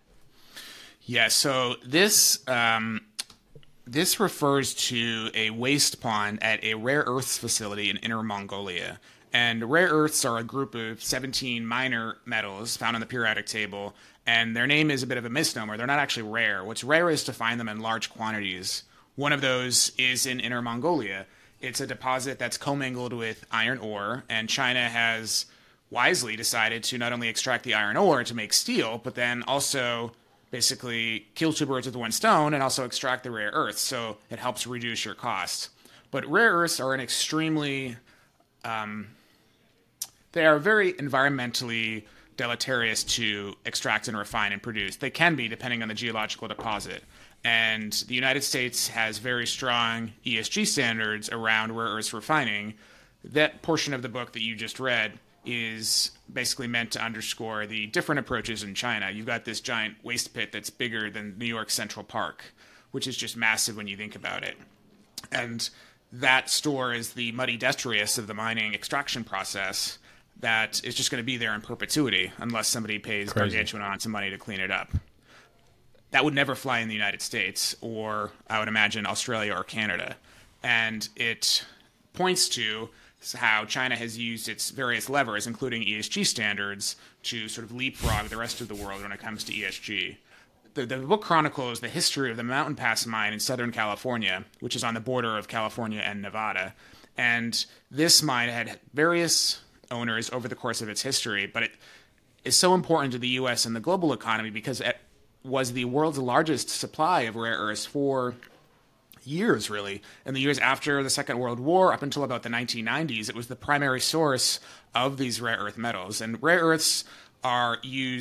Yeah, so this um, this refers to a waste pond at a rare earths facility in Inner Mongolia. And rare earths are a group of seventeen minor metals found on the periodic table, and their name is a bit of a misnomer. They're not actually rare. What's rare is to find them in large quantities. One of those is in Inner Mongolia. It's a deposit that's commingled with iron ore, and China has wisely decided to not only extract the iron ore to make steel, but then also basically kill two birds with one stone and also extract the rare earths, so it helps reduce your costs. But rare earths are an extremely, um, they are very environmentally deleterious to extract and refine and produce. They can be, depending on the geological deposit. And the United States has very strong E S G standards around rare earths refining. That portion of the book that you just read is basically meant to underscore the different approaches in China. You've got this giant waste pit that's bigger than New York Central Park, which is just massive when you think about it. And that store is the muddy detritus of the mining extraction process that is just going to be there in perpetuity unless somebody pays gargantuan amounts of money to clean it up. That would never fly in the United States, or I would imagine Australia or Canada. And it points to how China has used its various levers, including E S G standards, to sort of leapfrog the rest of the world when it comes to E S G. The, the book chronicles the history of the Mountain Pass mine in Southern California, which is on the border of California and Nevada. And this mine had various owners over the course of its history, but it is so important to the U S and the global economy because it was the world's largest supply of rare earths for years, really. In the years after the Second World War, up until about the nineteen nineties, it was the primary source of these rare earth metals. And rare earths are used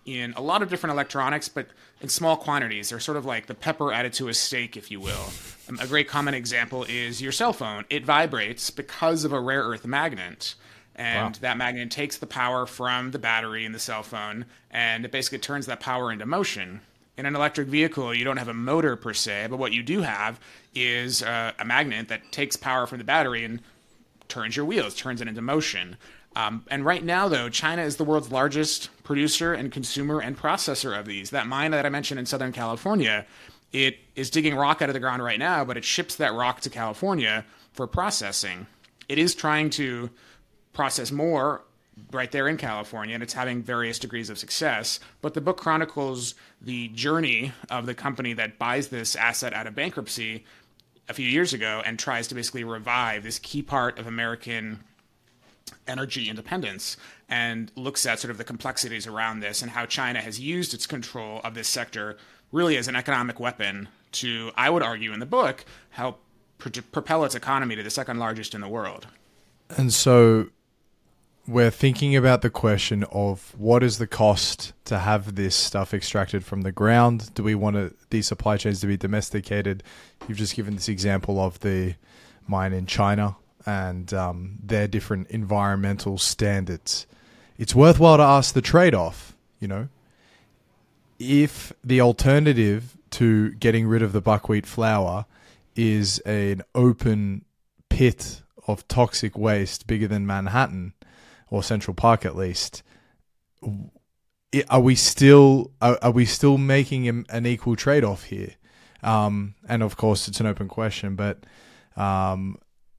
in a lot of different electronics, but in small quantities. They're sort of like the pepper added to a steak, if you will. Um, a great common example is your cell phone. It vibrates because of a rare earth magnet. And wow. that magnet takes the power from the battery in the cell phone, and it basically turns that power into motion. In an electric vehicle, you don't have a motor per se, but what you do have is uh, a magnet that takes power from the battery and turns your wheels, turns it into motion. Um, and right now, though, China is the world's largest producer and consumer and processor of these. That mine that I mentioned in Southern California, it is digging rock out of the ground right now, but it ships that rock to California for processing. It is trying to process more right there in California, and it's having various degrees of success. But the book chronicles the journey of the company that buys this asset out of bankruptcy a few years ago and tries to basically revive this key part of American energy independence, and looks at sort of the complexities around this and how China has used its control of this sector really as an economic weapon to, I would argue in the book, help pr- propel its economy to the second largest in the world. And so we're thinking about the question of what is the cost to have this stuff extracted from the ground? Do we want to, these supply chains to be domesticated? You've just given this example of the mine in China and um, their different environmental standards. It's worthwhile to ask the trade-off, you know. If the alternative to getting rid of the buckwheat flour is an open pit of toxic waste bigger than Manhattan, or Central Park at least, are we still are, are we still making an equal trade-off here? Um, and of course, it's an open question, but um,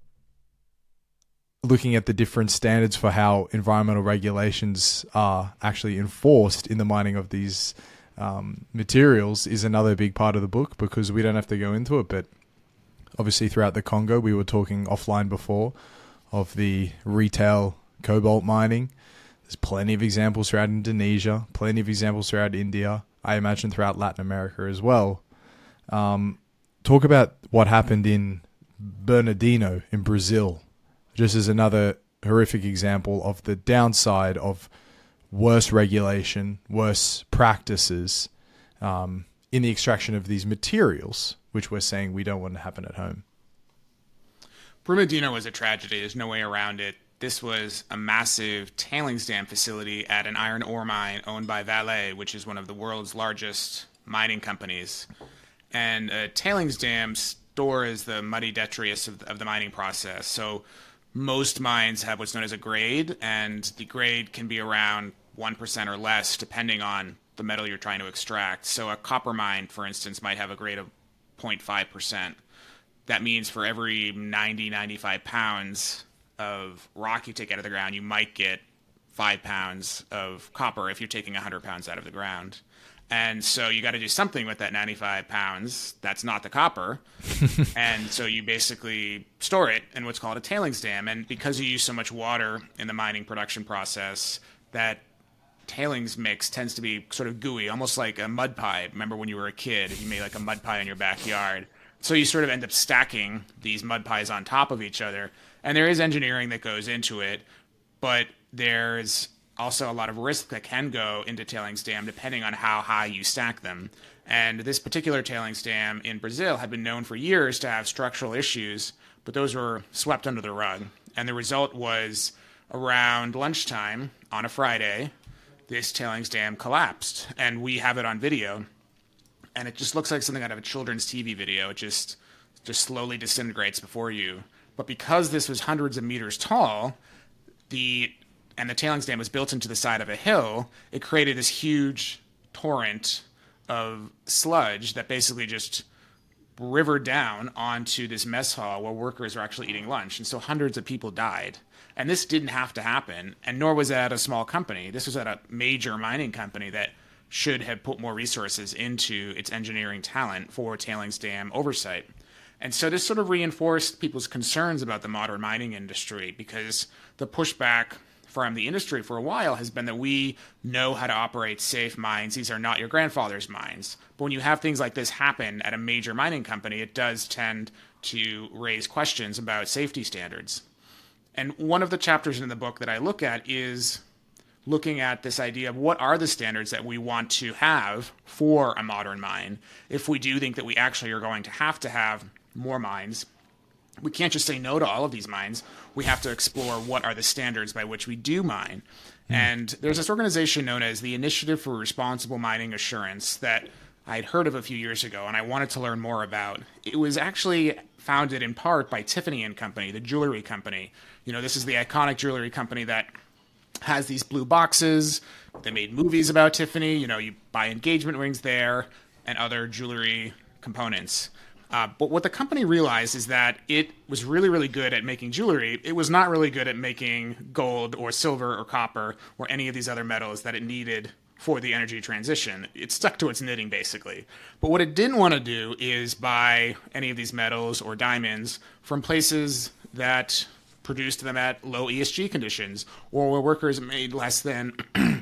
looking at the different standards for how environmental regulations are actually enforced in the mining of these um, materials is another big part of the book, because we don't have to go into it. But obviously throughout the Congo, we were talking offline before of the retail cobalt mining. There's plenty of examples throughout Indonesia, plenty of examples throughout India, I imagine throughout Latin America as well. Um, talk about what happened in Bernardino in Brazil, just as another horrific example of the downside of worse regulation, worse practices um, in the extraction of these materials, which we're saying we don't want to happen at home. Brumadinho was a tragedy. There's no way around it. This was a massive tailings dam facility at an iron ore mine owned by Vale, which is one of the world's largest mining companies. And a tailings dam stores the muddy detritus of the, of the mining process. So most mines have what's known as a grade, and the grade can be around one percent or less depending on the metal you're trying to extract. So a copper mine, for instance, might have a grade of zero point five percent. That means for every ninety, ninety-five pounds of rock you take out of the ground, you might get five pounds of copper if you're taking one hundred pounds out of the ground. And so you got to do something with that ninety-five pounds. That's not the copper. And so you basically store it in what's called a tailings dam. And because you use so much water in the mining production process, that tailings mix tends to be sort of gooey, almost like a mud pie. Remember when you were a kid, you made like a mud pie in your backyard. So you sort of end up stacking these mud pies on top of each other. And there is engineering that goes into it, but there's also a lot of risk that can go into tailings dam depending on how high you stack them. And this particular tailings dam in Brazil had been known for years to have structural issues, but those were swept under the rug. And the result was around lunchtime on a Friday, this tailings dam collapsed. And we have it on video. And it just looks like something out of a children's T V video. It just just slowly disintegrates before you. But because this was hundreds of meters tall, the and the tailings dam was built into the side of a hill, it created this huge torrent of sludge that basically just rivered down onto this mess hall where workers were actually eating lunch. And so hundreds of people died. And this didn't have to happen, and nor was it at a small company. This was at a major mining company that should have put more resources into its engineering talent for tailings dam oversight. And so this sort of reinforced people's concerns about the modern mining industry, because the pushback from the industry for a while has been that we know how to operate safe mines. These are not your grandfather's mines. But when you have things like this happen at a major mining company, it does tend to raise questions about safety standards. And one of the chapters in the book that I look at is looking at this idea of what are the standards that we want to have for a modern mine. If we do think that we actually are going to have to have more mines, we can't just say no to all of these mines. We have to explore what are the standards by which we do mine. Mm. And there's this organization known as the Initiative for Responsible Mining Assurance that I'd heard of a few years ago, and I wanted to learn more about. It was actually founded in part by Tiffany and Company, the jewelry company. You know, this is the iconic jewelry company that has these blue boxes. They made movies about Tiffany. You know, you buy engagement rings there and other jewelry components. Uh, but what the company realized is that it was really, really good at making jewelry. It was not really good at making gold or silver or copper or any of these other metals that it needed for the energy transition. It stuck to its knitting, basically. But what it didn't want to do is buy any of these metals or diamonds from places that produced them at low E S G conditions, or where workers made less than,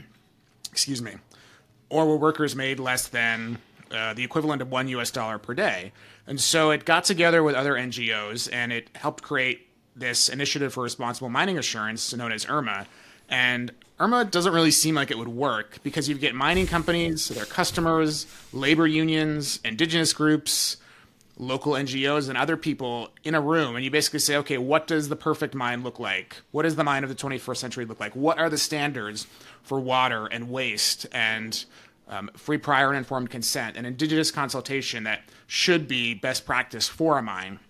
excuse me, or where workers made less than uh, the equivalent of one U S dollar per day. And so it got together with other N G Os, and it helped create this Initiative for Responsible Mining Assurance, known as IRMA. And IRMA doesn't really seem like it would work because you get mining companies, their customers, labor unions, indigenous groups, local N G Os, and other people in a room, and you basically say, okay, what does the perfect mine look like? What does the mine of the twenty-first century look like? What are the standards for water and waste and um, free, prior, and informed consent and indigenous consultation that should be best practice for a mine?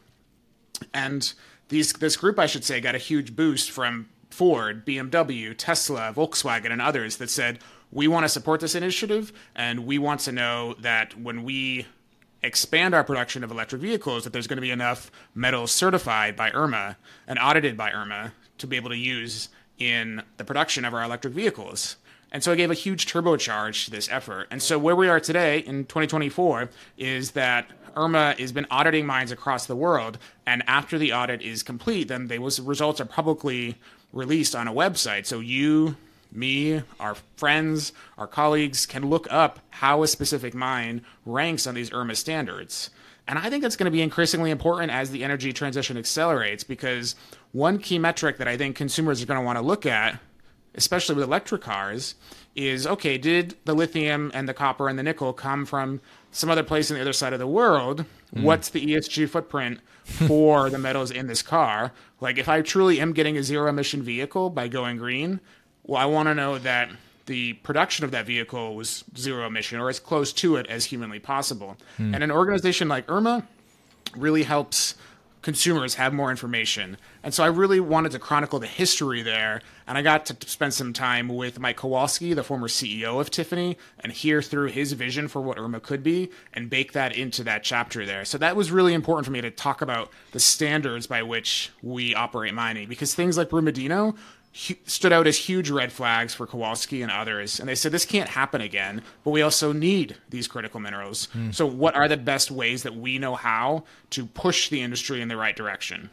And these this group, I should say, got a huge boost from Ford, B M W, Tesla, Volkswagen, and others that said, we want to support this initiative, and we want to know that when we expand our production of electric vehicles, that there's going to be enough metals certified by IRMA and audited by IRMA to be able to use in the production of our electric vehicles. And so it gave a huge turbocharge to this effort. And so where we are today in twenty twenty-four is that IRMA has been auditing mines across the world, and after the audit is complete, then those results are publicly released on a website. So you, me, our friends, our colleagues can look up how a specific mine ranks on these IRMA standards. And I think that's going to be increasingly important as the energy transition accelerates, because one key metric that I think consumers are going to want to look at, especially with electric cars, is, okay, did the lithium and the copper and the nickel come from some other place on the other side of the world? Mm. What's the E S G footprint for the metals in this car? Like, if I truly am getting a zero-emission vehicle by going green, well, I want to know that the production of that vehicle was zero emission or as close to it as humanly possible. Mm. And an organization like IRMA really helps consumers have more information. And so I really wanted to chronicle the history there. And I got to spend some time with Mike Kowalski, the former C E O of Tiffany, and hear through his vision for what IRMA could be and bake that into that chapter there. So that was really important for me to talk about the standards by which we operate mining, because things like Brumadinho stood out as huge red flags for Kowalski and others. And they said, this can't happen again, but we also need these critical minerals. Mm. So what are the best ways that we know how to push the industry in the right direction?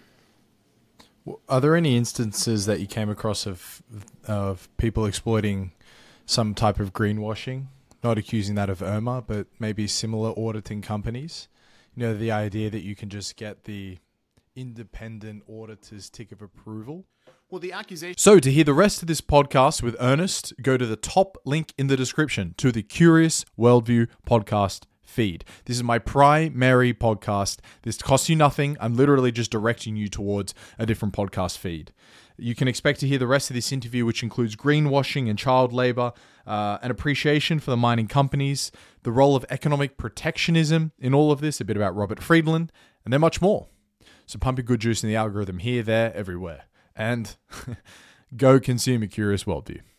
Are there any instances that you came across of of people exploiting some type of greenwashing? Not accusing that of IRMA, but maybe similar auditing companies? You know, the idea that you can just get the independent auditor's tick of approval. Well, the accusation. So to hear the rest of this podcast with Ernest, go to the top link in the description to the Curious Worldview podcast feed. This is my primary podcast. This costs you nothing. I'm literally just directing you towards a different podcast feed. You can expect to hear the rest of this interview, which includes greenwashing and child labor, uh, an appreciation for the mining companies, the role of economic protectionism in all of this, a bit about Robert Friedland, and then much more. So pump your good juice in the algorithm here, there, everywhere. And go consume a Curious Worldview.